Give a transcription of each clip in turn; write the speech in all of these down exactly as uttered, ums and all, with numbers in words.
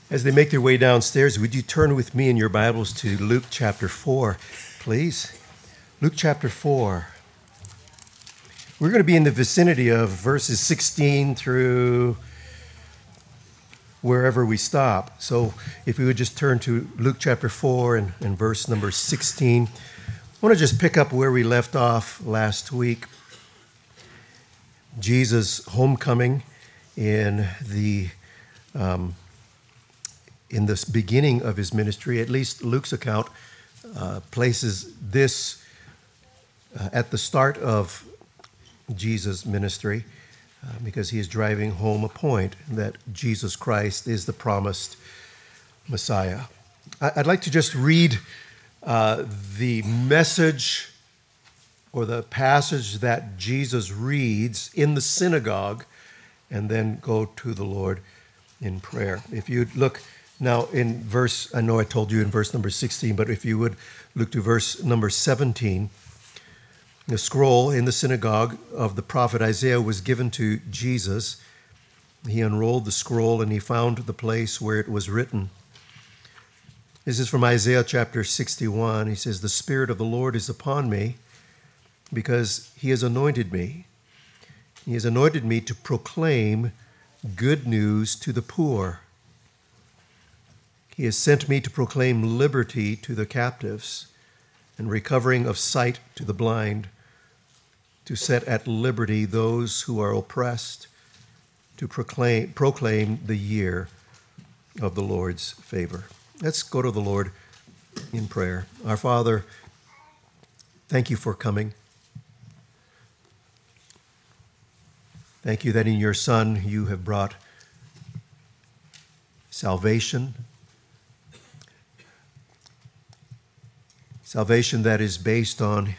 As they make their way downstairs, would you turn with me in your Bibles to Luke chapter four, please? Luke chapter four. We're going to be in the vicinity of verses sixteen through wherever we stop. So if we would just turn to Luke chapter four and, and verse number sixteen. I want to just pick up where we left off last week. Jesus' homecoming in the um, in this beginning of his ministry. At least Luke's account uh, places this uh, at the start of Jesus' ministry uh, because he is driving home a point that Jesus Christ is the promised Messiah. I'd like to just read uh, the message or the passage that Jesus reads in the synagogue and then go to the Lord in prayer. If you'd look now in verse, I know I told you in verse number sixteen, but if you would look to verse number seventeen, the scroll in the synagogue of the prophet Isaiah was given to Jesus. He unrolled the scroll and he found the place where it was written. This is from Isaiah chapter sixty-one. He says, "The Spirit of the Lord is upon me because he has anointed me. He has anointed me to proclaim good news to the poor. He has sent me to proclaim liberty to the captives and recovering of sight to the blind, to set at liberty those who are oppressed, to proclaim, proclaim the year of the Lord's favor." Let's go to the Lord in prayer. Our Father, thank you for coming. Thank you that in your Son you have brought salvation, salvation that is based on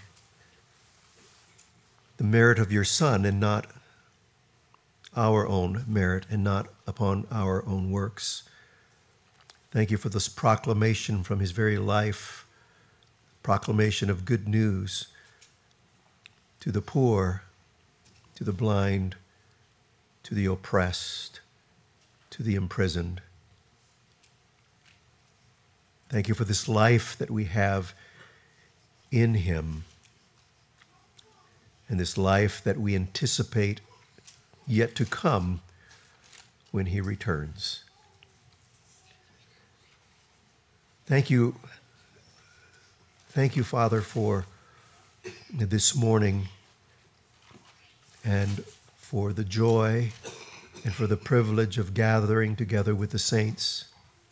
the merit of your Son and not our own merit and not upon our own works. Thank you for this proclamation from his very life, proclamation of good news to the poor, to the blind, to the oppressed, to the imprisoned. Thank you for this life that we have in him, and this life that we anticipate yet to come when he returns. Thank you, thank you, Father, for this morning and for the joy and for the privilege of gathering together with the saints,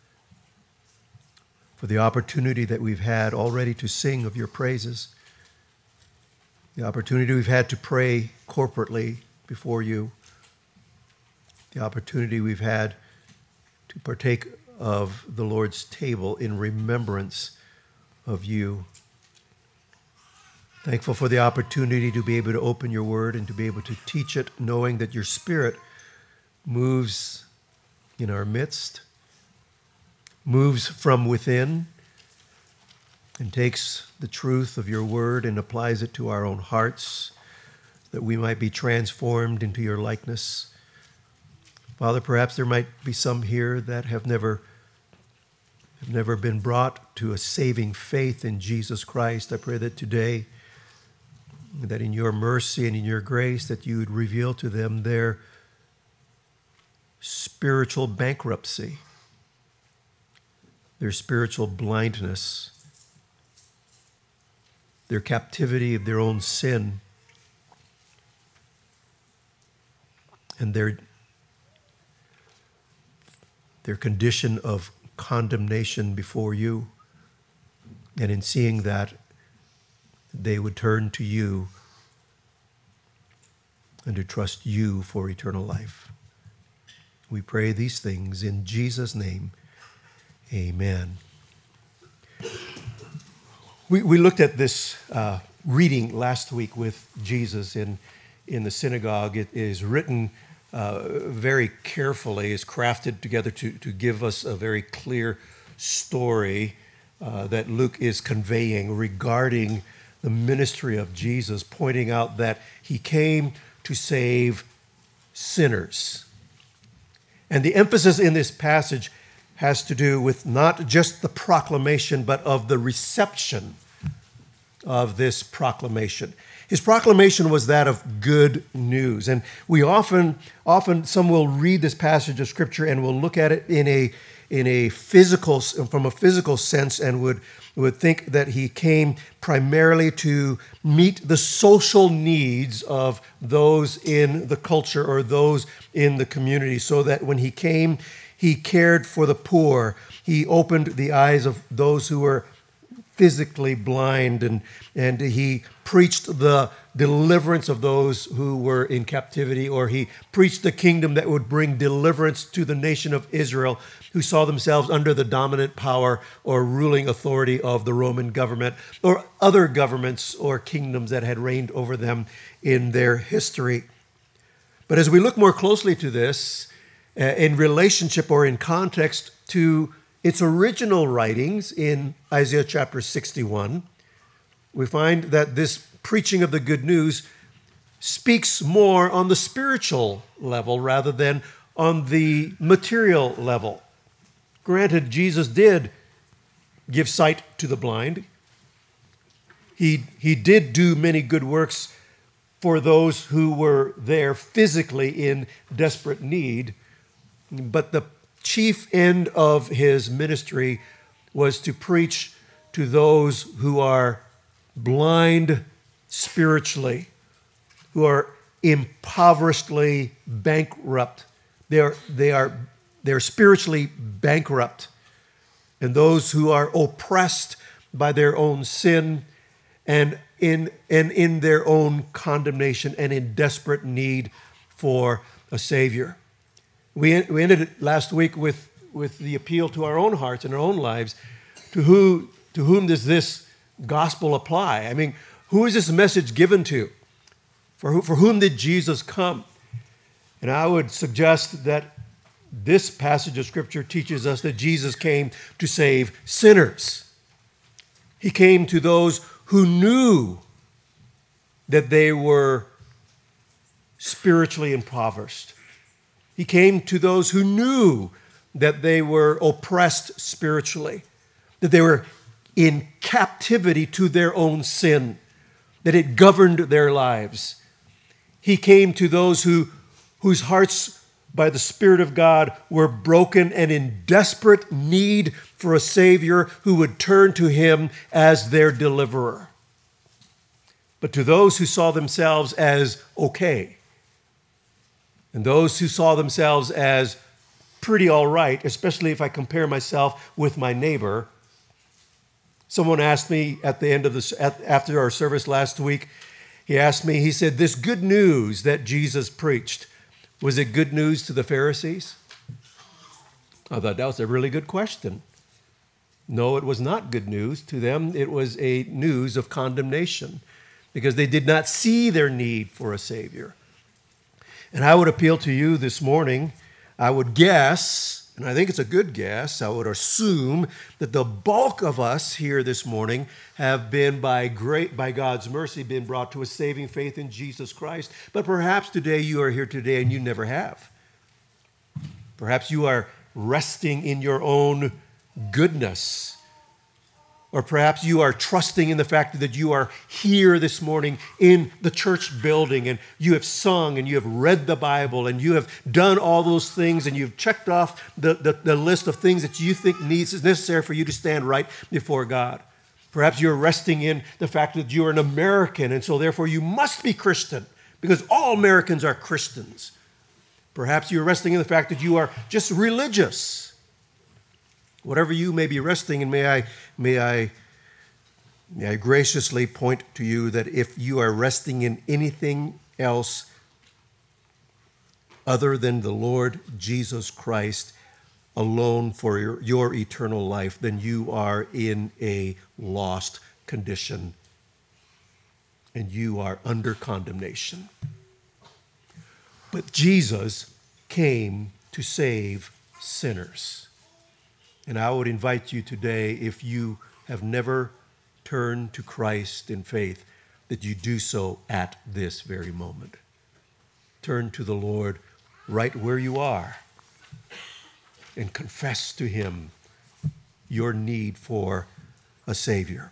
for the opportunity that we've had already to sing of your praises, the opportunity we've had to pray corporately before you, the opportunity we've had to partake of the Lord's table in remembrance of you. Thankful for the opportunity to be able to open your word and to be able to teach it, knowing that your Spirit moves in our midst, moves from within, and takes the truth of your word and applies it to our own hearts, that we might be transformed into your likeness. Father, perhaps there might be some here that have never, have never been brought to a saving faith in Jesus Christ. I pray that today, that in your mercy and in your grace, that you would reveal to them their spiritual bankruptcy, their spiritual blindness, their captivity of their own sin, and their their condition of condemnation before you. And in seeing that, they would turn to you and to trust you for eternal life. We pray these things in Jesus' name. Amen. We we looked at this uh, reading last week with Jesus in, in the synagogue. It is written uh, very carefully, is crafted together to, to give us a very clear story uh, that Luke is conveying regarding the ministry of Jesus, pointing out that he came to save sinners. And the emphasis in this passage has to do with not just the proclamation, but of the reception of this proclamation. His proclamation was that of good news. And we often, often, some will read this passage of Scripture and will look at it in a, in a physical, from a physical sense, and would, would think that he came primarily to meet the social needs of those in the culture or those in the community, so that when he came, he cared for the poor. He opened the eyes of those who were physically blind, and, and he preached the deliverance of those who were in captivity, or he preached the kingdom that would bring deliverance to the nation of Israel, who saw themselves under the dominant power or ruling authority of the Roman government or other governments or kingdoms that had reigned over them in their history. But as we look more closely to this, uh, in relationship or in context to its original writings in Isaiah chapter sixty-one, we find that this preaching of the good news speaks more on the spiritual level rather than on the material level. Granted, Jesus did give sight to the blind. He, he did do many good works for those who were there physically in desperate need, but the chief end of his ministry was to preach to those who are blind spiritually, who are impoverishedly bankrupt. They are, they are, they're spiritually bankrupt, and those who are oppressed by their own sin and in, and in their own condemnation and in desperate need for a Savior. We, we ended it last week with, with the appeal to our own hearts and our own lives. To who, to whom does this gospel apply? I mean, who is this message given to? For, who, for whom did Jesus come? And I would suggest that this passage of Scripture teaches us that Jesus came to save sinners. He came to those who knew that they were spiritually impoverished. He came to those who knew that they were oppressed spiritually, that they were in captivity to their own sin, that it governed their lives. He came to those who, whose hearts, by the Spirit of God, were broken and in desperate need for a Savior who would turn to Him as their deliverer. But to those who saw themselves as okay, and those who saw themselves as pretty all right, especially if I compare myself with my neighbor. Someone asked me at the end of this, after our service last week, he asked me, he said, this good news that Jesus preached, was it good news to the Pharisees? I thought that was a really good question. No, it was not good news to them. It was a news of condemnation because they did not see their need for a Savior. And I would appeal to you this morning, I would guess, and I think it's a good guess, I would assume that the bulk of us here this morning have been, by great, by God's mercy, been brought to a saving faith in Jesus Christ. But perhaps today you are here today and you never have. Perhaps you are resting in your own goodness. Or perhaps you are trusting in the fact that you are here this morning in the church building and you have sung and you have read the Bible and you have done all those things and you've checked off the, the, the list of things that you think needs is necessary for you to stand right before God. Perhaps you're resting in the fact that you're an American and so therefore you must be Christian because all Americans are Christians. Perhaps you're resting in the fact that you are just religious. Whatever you may be resting in, may I, may I, may I graciously point to you that if you are resting in anything else other than the Lord Jesus Christ alone for your, your eternal life, then you are in a lost condition and you are under condemnation. But Jesus came to save sinners. And I would invite you today, if you have never turned to Christ in faith, that you do so at this very moment. Turn to the Lord right where you are and confess to him your need for a Savior.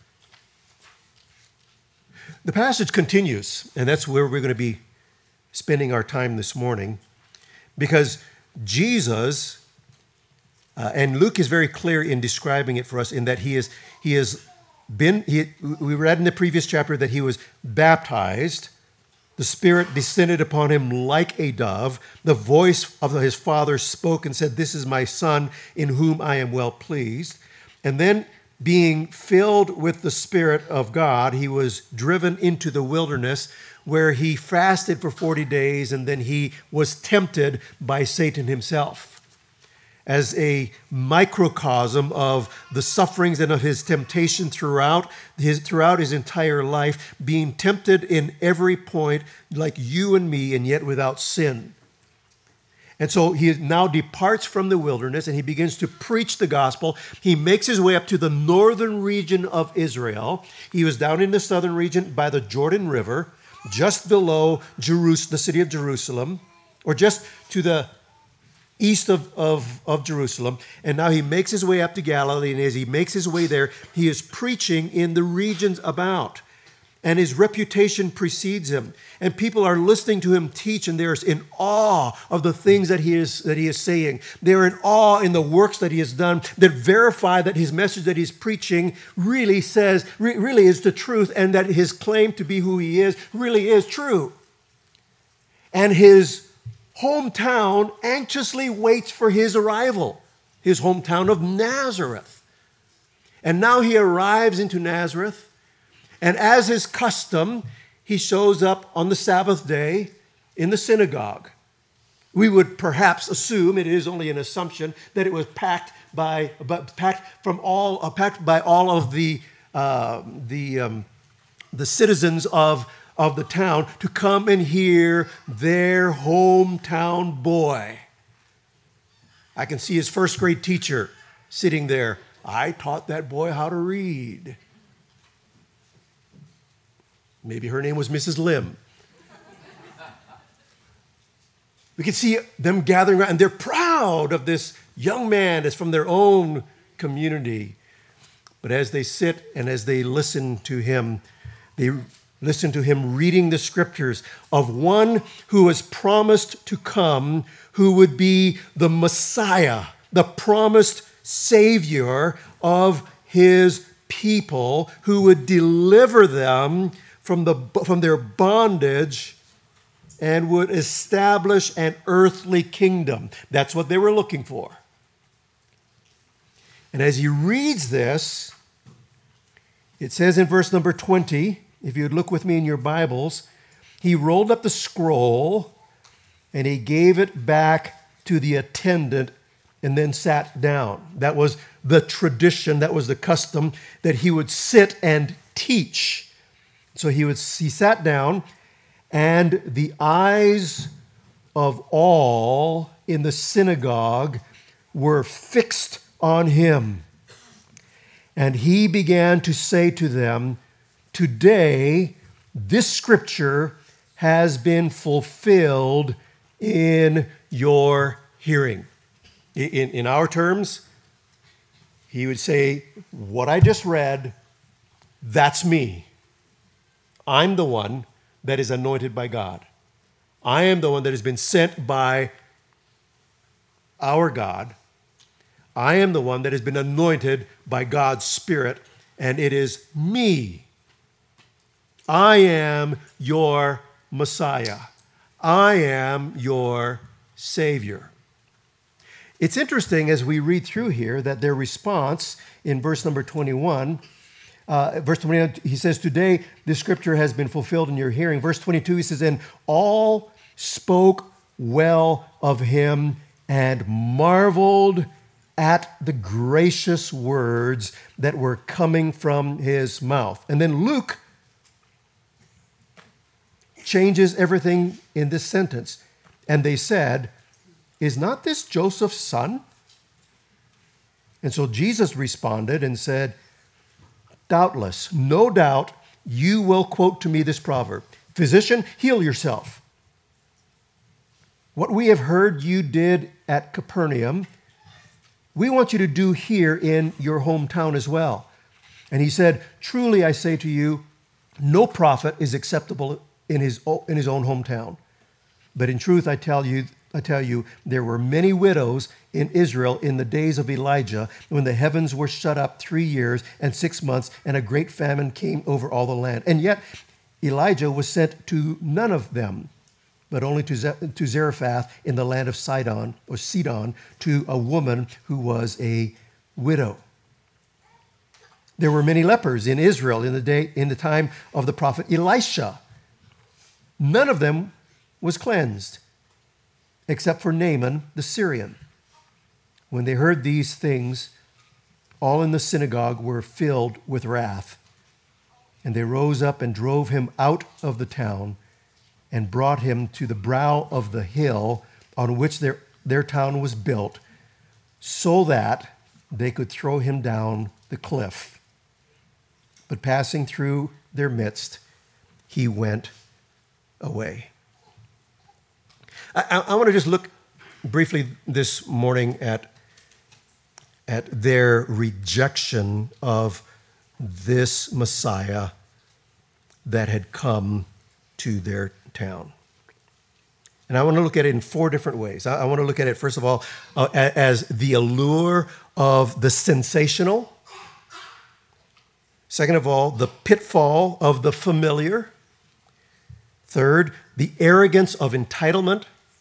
The passage continues, and that's where we're going to be spending our time this morning, because Jesus, uh, and Luke is very clear in describing it for us in that he is he has been, he, we read in the previous chapter that he was baptized. The Spirit descended upon him like a dove. The voice of his Father spoke and said, "This is my Son in whom I am well pleased." And then, being filled with the Spirit of God, he was driven into the wilderness where he fasted for forty days, and then he was tempted by Satan himself. As a microcosm of the sufferings and of his temptation throughout his, throughout his entire life, being tempted in every point like you and me, and yet without sin. And so he now departs from the wilderness and he begins to preach the gospel. He makes his way up to the northern region of Israel. He was down in the southern region by the Jordan River, just below Jerus- the city of Jerusalem, or just to the east of, of, of Jerusalem. And now he makes his way up to Galilee, and as he makes his way there, he is preaching in the regions about. And his reputation precedes him. And people are listening to him teach, and they're in awe of the things that he is that he is saying. They're in awe in the works that he has done that verify that his message that he's preaching really says, re- really is the truth, and that his claim to be who he is really is true. And his hometown anxiously waits for his arrival, his hometown of Nazareth. And now he arrives into Nazareth, and as is custom, he shows up on the Sabbath day in the synagogue. We would perhaps assume, it is only an assumption, that it was packed by, packed from all, uh, packed by all of the uh, the um, the citizens of of the town to come and hear their hometown boy. I can see his first grade teacher sitting there. I taught that boy how to read. Maybe her name was Missus Lim. We can see them gathering around, and they're proud of this young man that's from their own community. But as they sit and as they listen to him, they listen to him reading the scriptures of one who was promised to come, who would be the Messiah, the promised Savior of his people, who would deliver them from the from their bondage and would establish an earthly kingdom. That's what they were looking for. And as he reads this, it says in verse number twenty, if you'd look with me in your Bibles, he rolled up the scroll and he gave it back to the attendant and then sat down. That was the tradition, that was the custom, that he would sit and teach. So he would he sat down, and the eyes of all in the synagogue were fixed on him. And he began to say to them, "Today, this scripture has been fulfilled in your hearing." In, in our terms, he would say, what I just read, that's me. I'm the one that is anointed by God. I am the one that has been sent by our God. I am the one that has been anointed by God's Spirit, and it is me. I am your Messiah. I am your Savior. It's interesting as we read through here that their response in verse number twenty-one, uh, verse twenty-one, he says, "Today this scripture has been fulfilled in your hearing." Verse twenty-two, he says, "And all spoke well of him and marveled at the gracious words that were coming from his mouth." And then Luke changes everything in this sentence. "And they said, 'Is not this Joseph's son?' And so Jesus responded and said, 'Doubtless, no doubt, you will quote to me this proverb, Physician, heal yourself. What we have heard you did at Capernaum, we want you to do here in your hometown as well. And he said, truly I say to you, no prophet is acceptable in his, in his own hometown. But in truth, I tell you, I tell you, there were many widows in Israel in the days of Elijah, when the heavens were shut up three years and six months, and a great famine came over all the land. And yet Elijah was sent to none of them, but only to to Zarephath in the land of Sidon, or Sidon, to a woman who was a widow. There were many lepers in Israel in the day in the time of the prophet Elisha. None of them was cleansed, except for Naaman the Syrian. When they heard these things, all in the synagogue were filled with wrath. And they rose up and drove him out of the town and brought him to the brow of the hill on which their, their town was built, so that they could throw him down the cliff. But passing through their midst, he went away. I, I, I want to just look briefly this morning at, at their rejection of this Messiah that had come to their town. And I want to look at it in four different ways. I, I want to look at it, first of all, uh, as the allure of the sensational. Second of all, the pitfall of the familiar. Third, the arrogance of entitlement.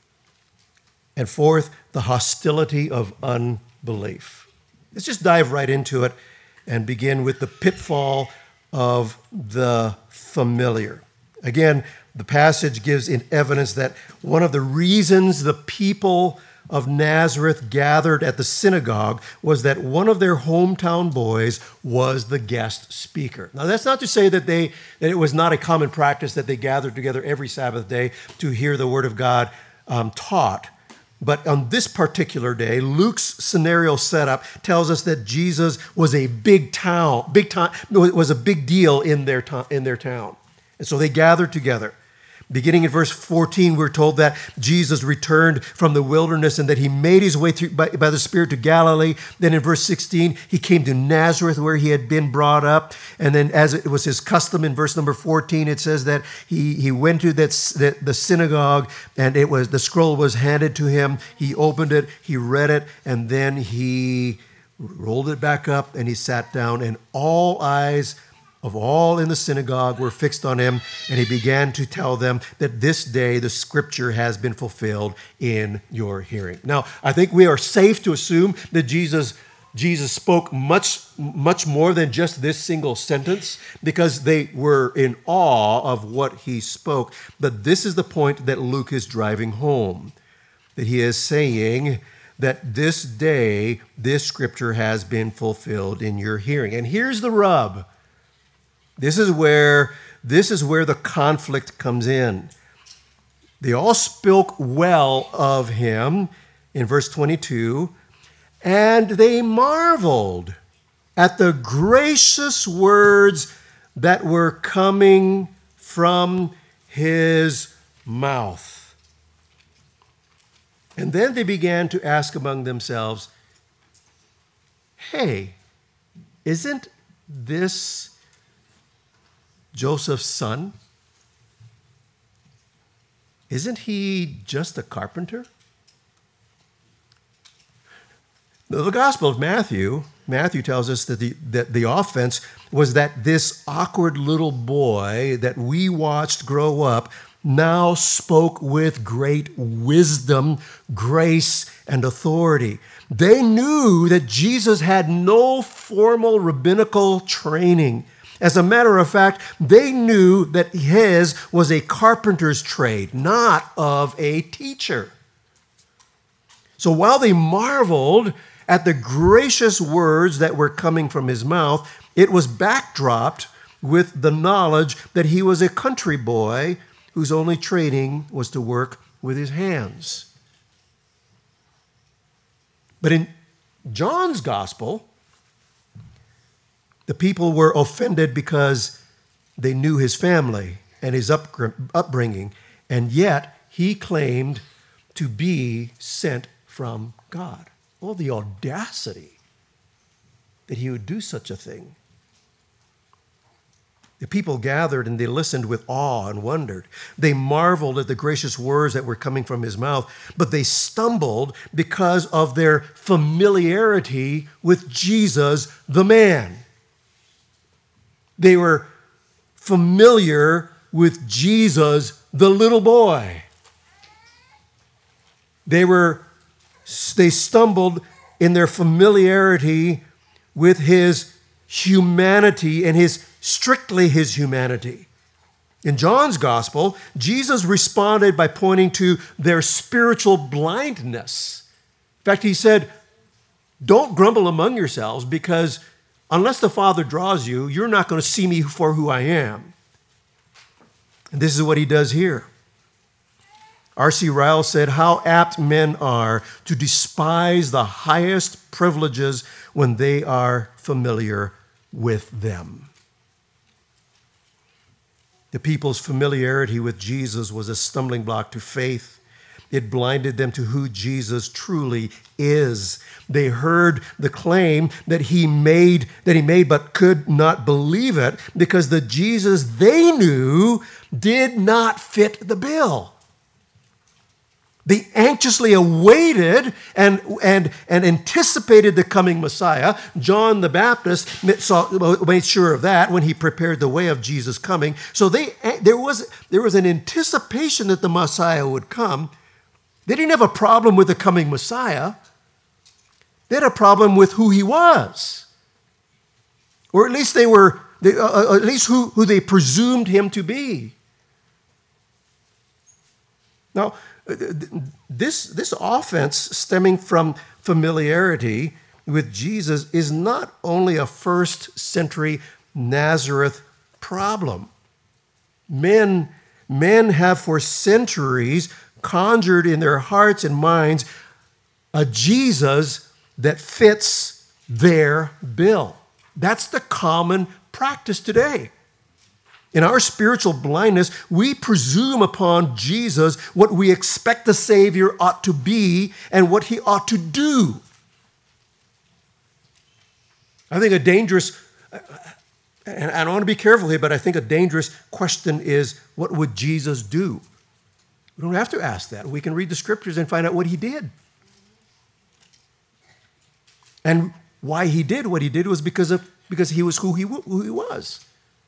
And fourth, the hostility of unbelief. Let's just dive right into it and begin with the pitfall of the familiar. Again, the passage gives in evidence that one of the reasons the people of Nazareth gathered at the synagogue was that one of their hometown boys was the guest speaker. Now, that's not to say that they that it was not a common practice that they gathered together every Sabbath day to hear the word of God um, taught. But on this particular day, Luke's scenario setup tells us that Jesus was a big town, big time, was a big deal in their to- in their town, and so they gathered together. Beginning in verse fourteen, we're told that Jesus returned from the wilderness and that he made his way through by, by the Spirit to Galilee. Then in verse sixteen, he came to Nazareth where he had been brought up. And then as it was his custom in verse number fourteen, it says that he, he went to that, that the synagogue and it was the scroll was handed to him. He opened it, he read it, and then he rolled it back up and he sat down, and all eyes of all in the synagogue were fixed on him, and he began to tell them that this day the scripture has been fulfilled in your hearing. Now, I think we are safe to assume that Jesus, Jesus spoke much, much more than just this single sentence, because they were in awe of what he spoke. But this is the point that Luke is driving home, that he is saying that this day, this scripture has been fulfilled in your hearing. And here's the rub. This is where this is where the conflict comes in. They all spoke well of him in verse twenty-two, and they marveled at the gracious words that were coming from his mouth. And then they began to ask among themselves, "Hey, isn't this Joseph's son? Isn't he just a carpenter?" The Gospel of Matthew, Matthew tells us that the, that the offense was that this awkward little boy that we watched grow up now spoke with great wisdom, grace, and authority. They knew that Jesus had no formal rabbinical training. As a matter of fact, they knew that his was a carpenter's trade, not of a teacher. So while they marveled at the gracious words that were coming from his mouth, it was backdropped with the knowledge that he was a country boy whose only training was to work with his hands. But in John's gospel, the people were offended because they knew his family and his upbringing, and yet he claimed to be sent from God. Oh, the audacity that he would do such a thing. The people gathered and they listened with awe and wondered. They marveled at the gracious words that were coming from his mouth, but they stumbled because of their familiarity with Jesus, the man. They were familiar with Jesus, the little boy. They were, they stumbled in their familiarity with his humanity and his strictly his humanity. In John's gospel, Jesus responded by pointing to their spiritual blindness. In fact, he said, don't grumble among yourselves, because unless the Father draws you, you're not going to see me for who I am. And this is what he does here. R C Ryle said, how apt men are to despise the highest privileges when they are familiar with them. The people's familiarity with Jesus was a stumbling block to faith. It blinded them to who Jesus truly is. They heard the claim that he made, that he made, but could not believe it because the Jesus they knew did not fit the bill. They anxiously awaited and, and, and anticipated the coming Messiah. John the Baptist saw, made sure of that when he prepared the way of Jesus coming. So they, there, was, there was an anticipation that the Messiah would come. They didn't have a problem with the coming Messiah. They had a problem with who he was. Or at least they were, they, uh, at least who, who they presumed him to be. Now, This, this offense stemming from familiarity with Jesus is not only a first century Nazareth problem. Men, men have for centuries conjured in their hearts and minds a Jesus that fits their bill. That's the common practice today. In our spiritual blindness, we presume upon Jesus what we expect the Savior ought to be and what he ought to do. I think a dangerous, and I want to be careful here, but I think a dangerous question is, what would Jesus do? We don't have to ask that. We can read the scriptures and find out what he did. And why he did what he did was because of because he was who he, who he was.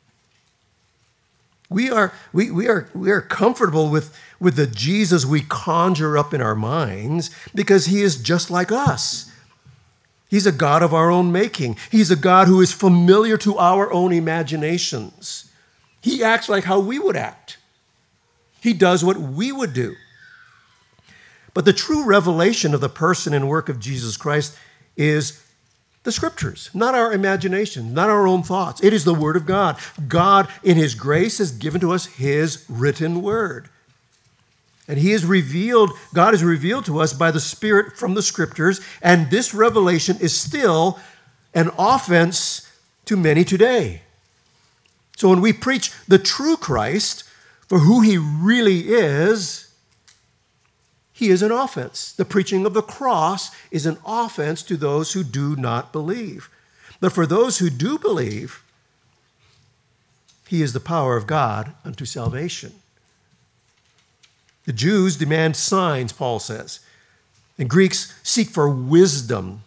We are, we, we are, we are comfortable with, with the Jesus we conjure up in our minds because he is just like us. He's a God of our own making. He's a God who is familiar to our own imaginations. He acts like how we would act. He does what we would do. But the true revelation of the person and work of Jesus Christ is the scriptures, not our imagination, not our own thoughts. It is the word of God. God, in his grace, has given to us his written word. And he is revealed, God is revealed to us by the Spirit from the scriptures, and this revelation is still an offense to many today. So when we preach the true Christ for who he really is, he is an offense. The preaching of the cross is an offense to those who do not believe. But for those who do believe, he is the power of God unto salvation. The Jews demand signs, Paul says. The Greeks seek for wisdom.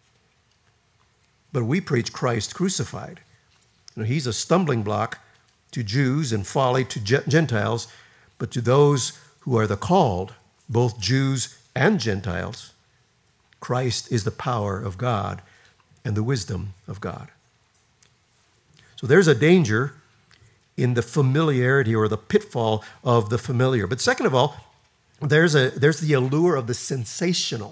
But we preach Christ crucified. You know, he's a stumbling block to Jews and folly to Gentiles, but to those who are the called, both Jews and Gentiles, Christ is the power of God and the wisdom of God. So there's a danger in the familiarity or the pitfall of the familiar. But second of all, there's a there's the allure of the sensational.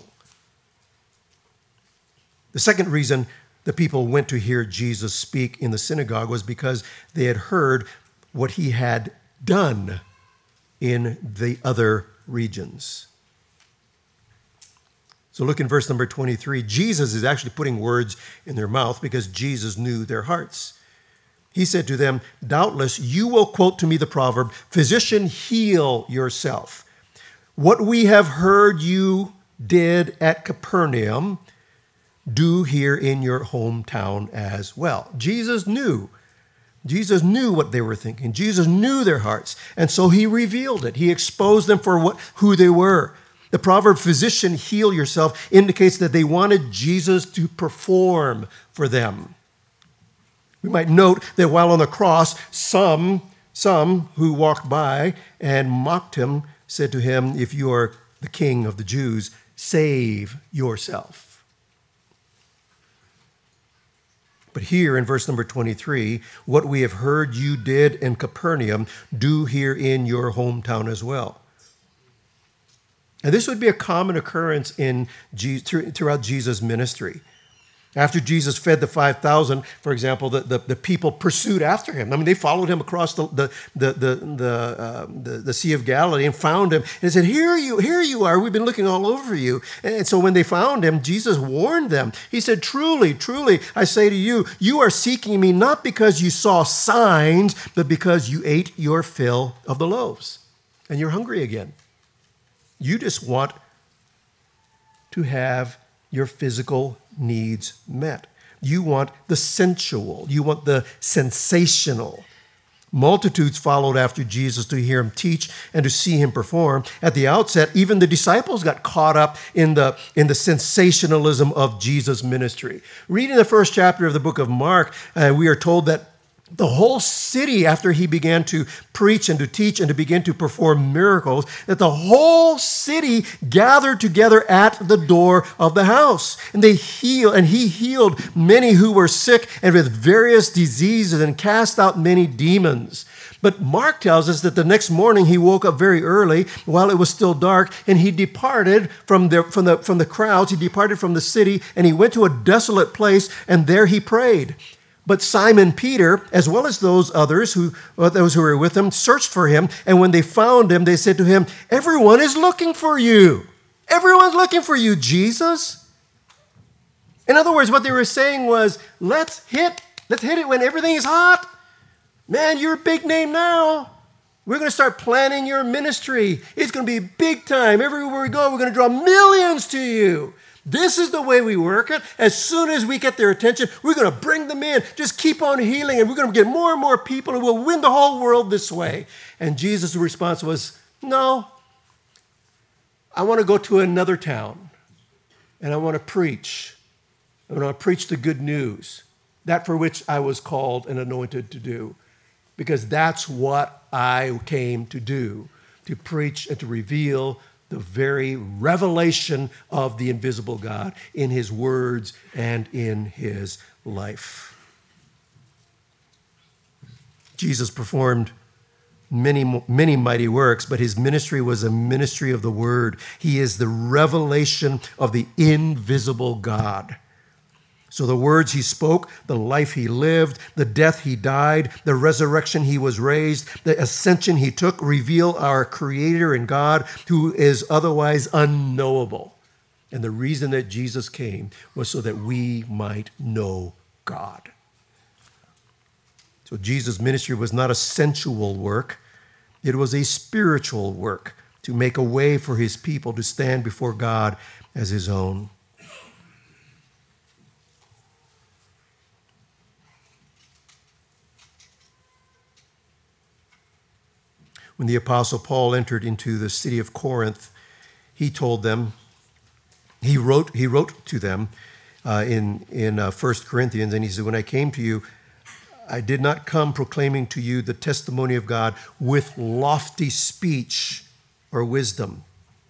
The second reason the people went to hear Jesus speak in the synagogue was because they had heard what he had done in the other regions. So look in verse number twenty-three. Jesus is actually putting words in their mouth because Jesus knew their hearts. He said to them, doubtless you will quote to me the proverb, physician, heal yourself. What we have heard you did at Capernaum, do here in your hometown as well. Jesus knew. Jesus knew what they were thinking. Jesus knew their hearts. And so he revealed it. He exposed them for what, who they were. The proverb, physician, heal yourself, indicates that they wanted Jesus to perform for them. We might note that while on the cross, some, some who walked by and mocked him said to him, if you are the king of the Jews, save yourself. But here in verse number twenty-three, what we have heard you did in Capernaum, do here in your hometown as well. And this would be a common occurrence in throughout Jesus' ministry. After Jesus fed the five thousand, for example, the, the, the people pursued after him. I mean, they followed him across the the the the the, uh, the, the Sea of Galilee and found him. And said, here you, here you are. We've been looking all over you. And so when they found him, Jesus warned them. He said, truly, truly, I say to you, you are seeking me not because you saw signs, but because you ate your fill of the loaves. And you're hungry again. You just want to have your physical needs met. You want the sensual. You want the sensational. Multitudes followed after Jesus to hear him teach and to see him perform. At the outset, even the disciples got caught up in the, in the sensationalism of Jesus' ministry. Reading the first chapter of the book of Mark, uh, we are told that the whole city, after he began to preach and to teach and to begin to perform miracles, that the whole city gathered together at the door of the house. And they healed, and he healed many who were sick and with various diseases and cast out many demons. But Mark tells us that the next morning he woke up very early while it was still dark, and he departed from the, from the, from the crowds, he departed from the city, and he went to a desolate place, and there he prayed. But Simon Peter, as well as those others who, those who were with him, searched for him. And when they found him, they said to him, everyone is looking for you. Everyone's looking for you, Jesus. In other words, what they were saying was, let's hit, let's hit it when everything is hot. Man, you're a big name now. We're going to start planning your ministry. It's going to be big time. Everywhere we go, we're going to draw millions to you. This is the way we work it. As soon as we get their attention, we're going to bring them in. Just keep on healing, and we're going to get more and more people, and we'll win the whole world this way. And Jesus' response was, no, I want to go to another town, and I want to preach. I want to preach the good news, that for which I was called and anointed to do, because that's what I came to do, to preach and to reveal the very revelation of the invisible God in his words and in his life. Jesus performed many, many mighty works, but his ministry was a ministry of the word. He is the revelation of the invisible God. So the words he spoke, the life he lived, the death he died, the resurrection he was raised, the ascension he took reveal our Creator and God who is otherwise unknowable. And the reason that Jesus came was so that we might know God. So Jesus' ministry was not a sensual work. It was a spiritual work to make a way for his people to stand before God as his own. When the Apostle Paul entered into the city of Corinth, he told them, he wrote, he wrote to them uh, in, in uh, First Corinthians, and he said, when I came to you, I did not come proclaiming to you the testimony of God with lofty speech or wisdom.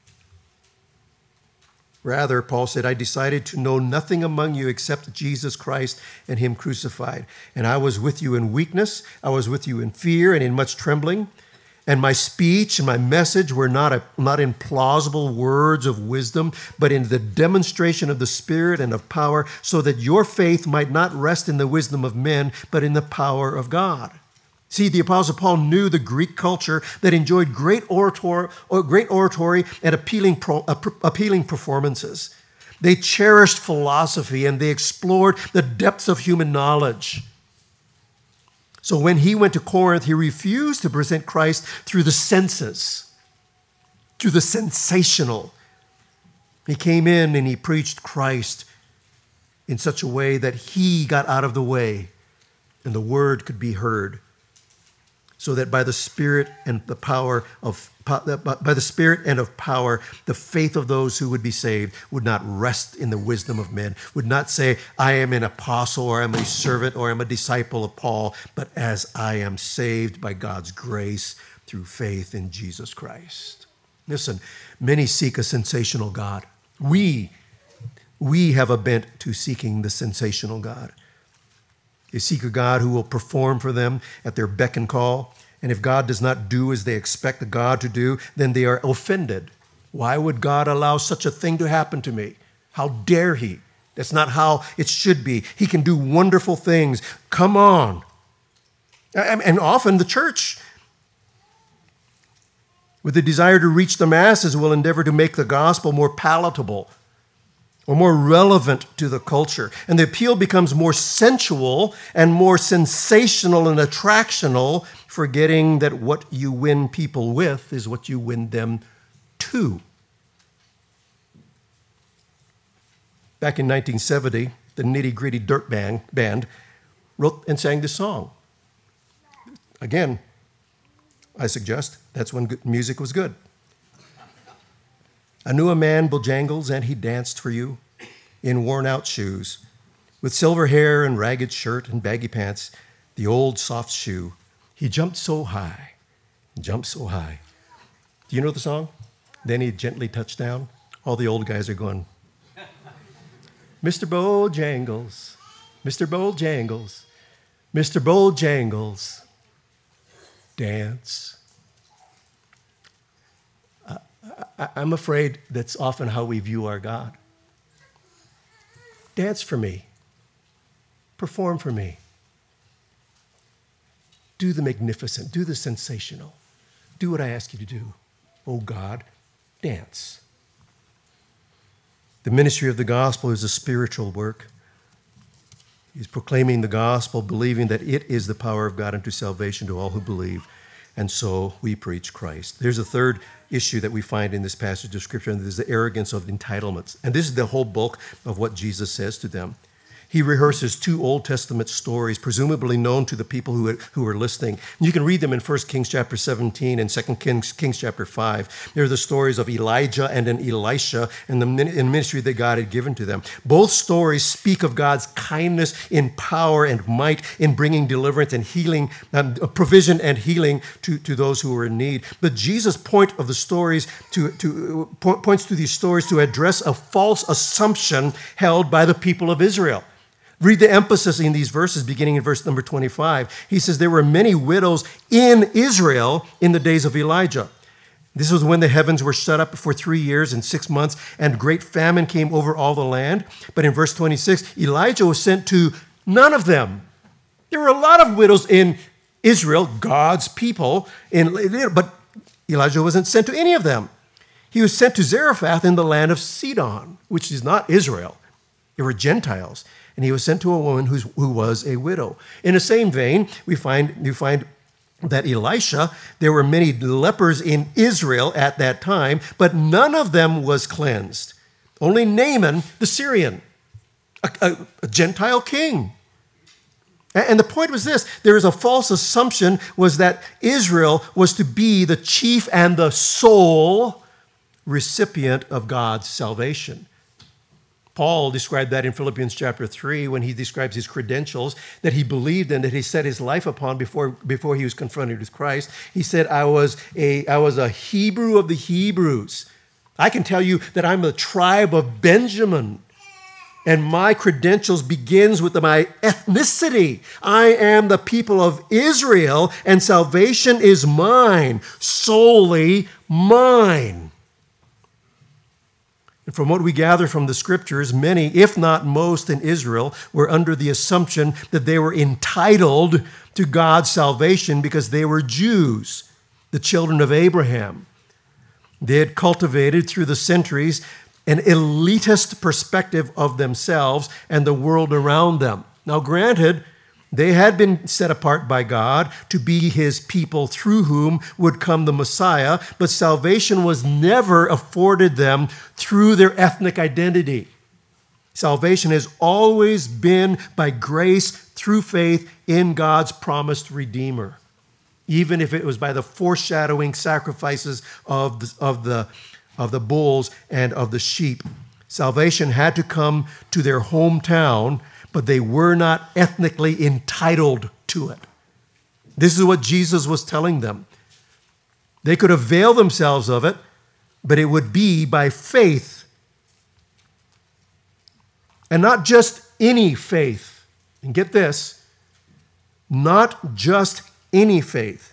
Rather, Paul said, I decided to know nothing among you except Jesus Christ and him crucified. And I was with you in weakness, I was with you in fear and in much trembling. And my speech and my message were not, a, not in plausible words of wisdom, but in the demonstration of the Spirit and of power, so that your faith might not rest in the wisdom of men, but in the power of God. See, the Apostle Paul knew the Greek culture that enjoyed great oratory, or great oratory and appealing, pro, uh, appealing performances. They cherished philosophy and they explored the depths of human knowledge. So when he went to Corinth, he refused to present Christ through the senses, through the sensational. He came in and he preached Christ in such a way that he got out of the way and the word could be heard, so that by the Spirit and the power of by the Spirit and of power, the faith of those who would be saved would not rest in the wisdom of men, would not say, I am an apostle or I'm a servant or I'm a disciple of Paul, but as I am saved by God's grace through faith in Jesus Christ. Listen, many seek a sensational God. We, we have a bent to seeking the sensational God. They seek a God who will perform for them at their beck and call. And if God does not do as they expect the God to do, then they are offended. Why would God allow such a thing to happen to me? How dare he? That's not how it should be. He can do wonderful things. Come on. And often the church, with the desire to reach the masses, will endeavor to make the gospel more palatable or more relevant to the culture. And the appeal becomes more sensual and more sensational and attractional, forgetting that what you win people with is what you win them to. Back in nineteen seventy, the Nitty Gritty Dirt Band, band wrote and sang this song. Again, I suggest that's when good music was good. I knew a man, Bojangles, and he danced for you in worn-out shoes, with silver hair and ragged shirt and baggy pants, the old soft shoe. He jumped so high, jumped so high. Do you know the song? Then he gently touched down. All the old guys are going, Mister Bojangles, Mister Bojangles, Mister Bojangles, dance. I'm afraid that's often how we view our God. Dance for me. Perform for me. Do the magnificent. Do the sensational. Do what I ask you to do. Oh God, dance. The ministry of the gospel is a spiritual work. He's proclaiming the gospel, believing that it is the power of God unto salvation to all who believe. And so we preach Christ. There's a third issue that we find in this passage of Scripture, and this is the arrogance of entitlements. And this is the whole bulk of what Jesus says to them. He rehearses two Old Testament stories, presumably known to the people who, who are listening. You can read them in First Kings chapter seventeen and Second Kings, Kings chapter five. They're the stories of Elijah and then Elisha and the ministry that God had given to them. Both stories speak of God's kindness in power and might in bringing deliverance and healing, um, provision and healing to, to those who are in need. But Jesus' point of the stories to, to uh, points to these stories to address a false assumption held by the people of Israel. Read the emphasis in these verses, beginning in verse number twenty-five. He says, there were many widows in Israel in the days of Elijah. This was when the heavens were shut up for three years and six months, and great famine came over all the land. But in verse twenty-six, Elijah was sent to none of them. There were a lot of widows in Israel, God's people, in, but Elijah wasn't sent to any of them. He was sent to Zarephath in the land of Sidon, which is not Israel. They were Gentiles. And he was sent to a woman who's, who was a widow. In the same vein, we find, you find that Elisha, there were many lepers in Israel at that time, but none of them was cleansed. Only Naaman, the Syrian, a, a, a Gentile king. And the point was this, there is a false assumption was that Israel was to be the chief and the sole recipient of God's salvation. Paul described that in Philippians chapter three when he describes his credentials that he believed in, that he set his life upon before, before he was confronted with Christ. He said, I was, a, I was a Hebrew of the Hebrews. I can tell you that I'm the tribe of Benjamin. And my credentials begins with my ethnicity. I am the people of Israel, and salvation is mine, solely mine. And from what we gather from the scriptures, many, if not most in Israel, were under the assumption that they were entitled to God's salvation because they were Jews, the children of Abraham. They had cultivated through the centuries an elitist perspective of themselves and the world around them. Now, granted, They had been set apart by God to be his people through whom would come the Messiah, but salvation was never afforded them through their ethnic identity. Salvation has always been by grace through faith in God's promised Redeemer, even if it was by the foreshadowing sacrifices of the, of the, of the bulls and of the sheep. Salvation had to come to their hometown, but they were not ethnically entitled to it. This is what Jesus was telling them. They could avail themselves of it, but it would be by faith. And not just any faith. And get this, not just any faith.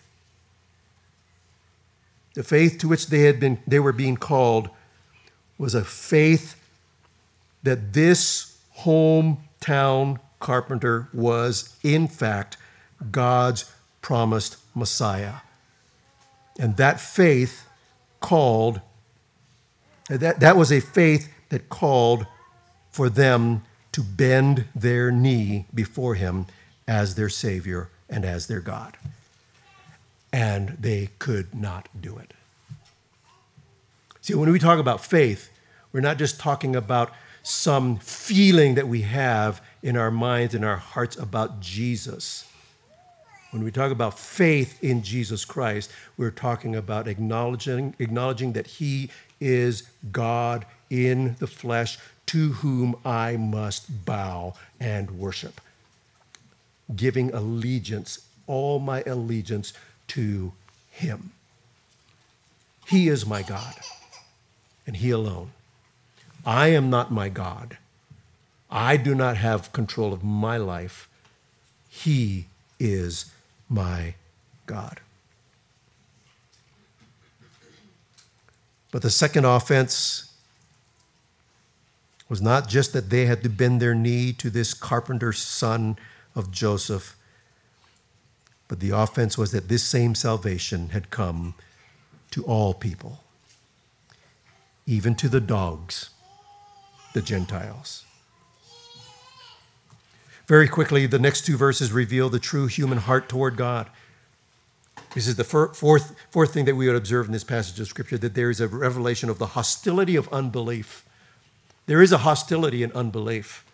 The faith to which they had been they were being called was a faith that this hometown carpenter was, in fact, God's promised Messiah. And that faith called, that, that was a faith that called for them to bend their knee before him as their Savior and as their God. And they could not do it. See, when we talk about faith, we're not just talking about some feeling that we have in our minds and our hearts about Jesus. When we talk about faith in Jesus Christ, we're talking about acknowledging, acknowledging that he is God in the flesh, to whom I must bow and worship, giving allegiance, all my allegiance to him. He is my God, and he alone. I am not my God. I do not have control of my life. He is my God. But the second offense was not just that they had to bend their knee to this carpenter's son of Joseph, but the offense was that this same salvation had come to all people, even to the dogs, the Gentiles. Very quickly, the next two verses reveal the true human heart toward God. This is the fourth, fourth thing that we would observe in this passage of Scripture, that there is a revelation of the hostility of unbelief. There is a hostility in unbelief.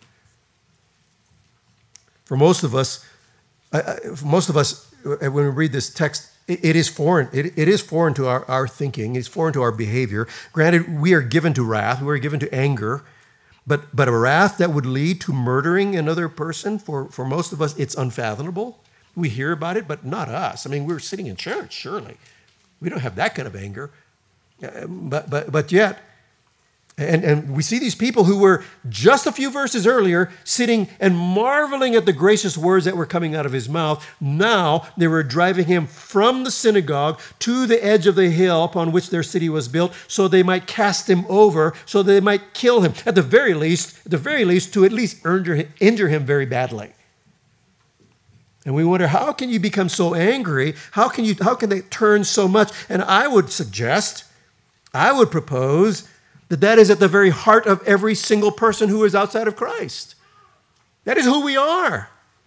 For most of us, for most of us, when we read this text, it is foreign. It, it is foreign to our, our thinking. It's foreign to our behavior. Granted, we are given to wrath. We are given to anger. But, but a wrath that would lead to murdering another person, for, for most of us, it's unfathomable. We hear about it, but not us. I mean, we're sitting in church, surely. We don't have that kind of anger. But, but, but yet, and, and we see these people who were just a few verses earlier sitting and marveling at the gracious words that were coming out of his mouth. Now they were driving him from the synagogue to the edge of the hill upon which their city was built, so they might cast him over, so they might kill him. At the very least, at the very least, to at least injure, injure him very badly. And we wonder, how can you become so angry? How can you? How can they turn so much? And I would suggest, I would propose, that that is at the very heart of every single person who is outside of Christ. That is who we are.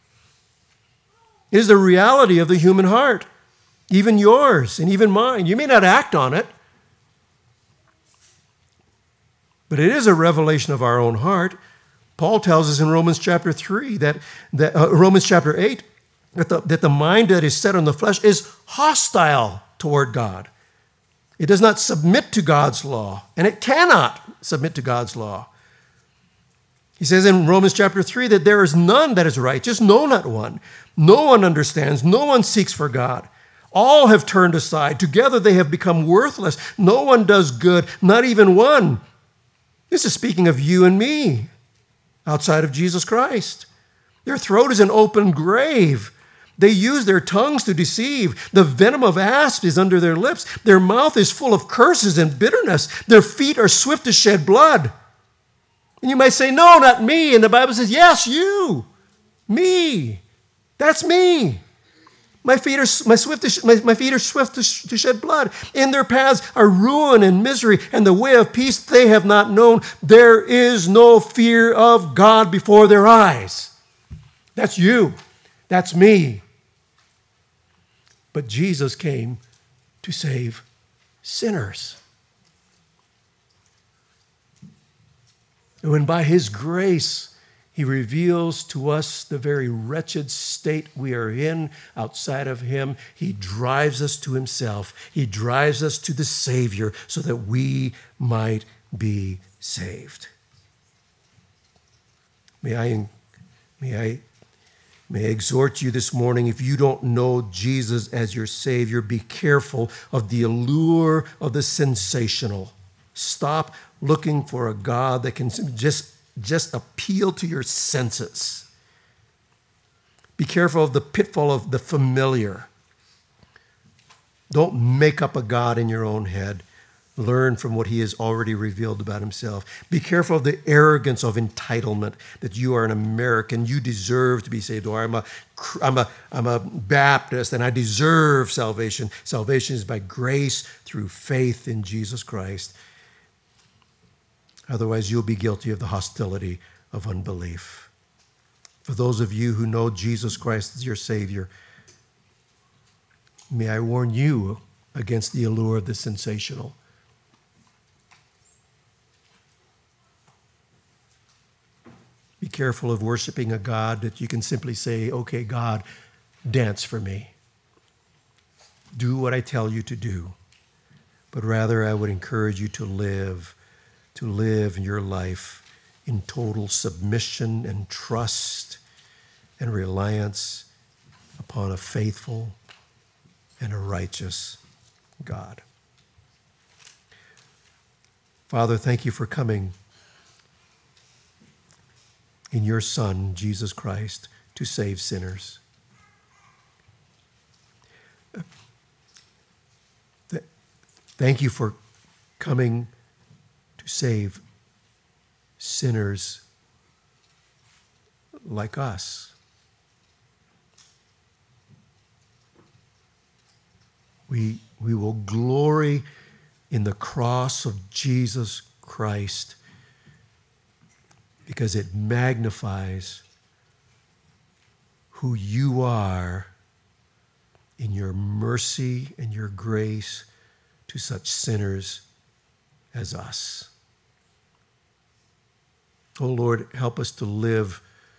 It is the reality of the human heart, even yours and even mine. You may not act on it, but it is a revelation of our own heart. Paul tells us in Romans chapter three, that, that uh, Romans chapter eight, that the, that the mind that is set on the flesh is hostile toward God. It does not submit to God's law, and it cannot submit to God's law. He says in Romans chapter three that there is none that is righteous, no, not one. No one understands, no one seeks for God. All have turned aside. Together they have become worthless. No one does good, not even one. This is speaking of you and me outside of Jesus Christ. Their throat is an open grave. They use their tongues to deceive. The venom of asp is under their lips. Their mouth is full of curses and bitterness. Their feet are swift to shed blood. And you might say, no, not me. And the Bible says, yes, you. Me. That's me. My feet are my swift to sh- my, my feet are swift to, sh- to shed blood. In their paths are ruin and misery, and the way of peace they have not known. There is no fear of God before their eyes. That's you. That's me. But Jesus came to save sinners. And when by his grace he reveals to us the very wretched state we are in outside of him, he drives us to himself. He drives us to the Savior so that we might be saved. May I, may I, may I exhort you this morning, if you don't know Jesus as your Savior, be careful of the allure of the sensational. Stop looking for a God that can just Just appeal to your senses. Be careful of the pitfall of the familiar. Don't make up a God in your own head. Learn from what he has already revealed about himself. Be careful of the arrogance of entitlement, that you are an American, you deserve to be saved, or I'm a, I'm a, I'm a Baptist and I deserve salvation. Salvation is by grace through faith in Jesus Christ. Otherwise, you'll be guilty of the hostility of unbelief. For those of you who know Jesus Christ as your Savior, may I warn you against the allure of the sensational. Be careful of worshiping a God that you can simply say, okay, God, dance for me. Do what I tell you to do. But rather, I would encourage you to live to live your life in total submission and trust and reliance upon a faithful and a righteous God. Father, thank you for coming in your Son, Jesus Christ, to save sinners. Thank you for coming to save sinners like us. We, we will glory in the cross of Jesus Christ because it magnifies who you are in your mercy and your grace to such sinners as us. Oh Lord, help us to live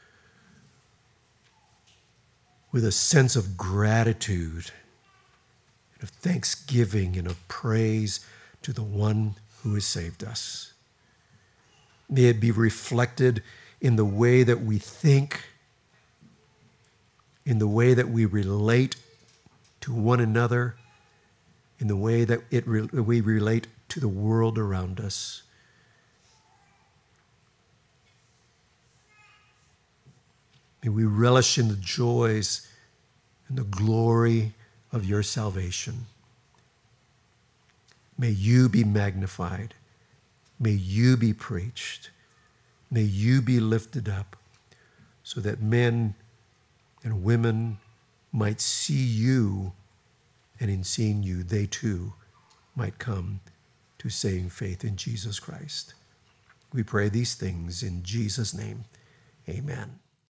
with a sense of gratitude, and of thanksgiving, and of praise to the one who has saved us. May it be reflected in the way that we think, in the way that we relate to one another, in the way that it re- we relate to the world around us. May we relish in the joys and the glory of your salvation. May you be magnified. May you be preached. May you be lifted up so that men and women might see you, and in seeing you, they too might come to saving faith in Jesus Christ. We pray these things in Jesus' name. Amen.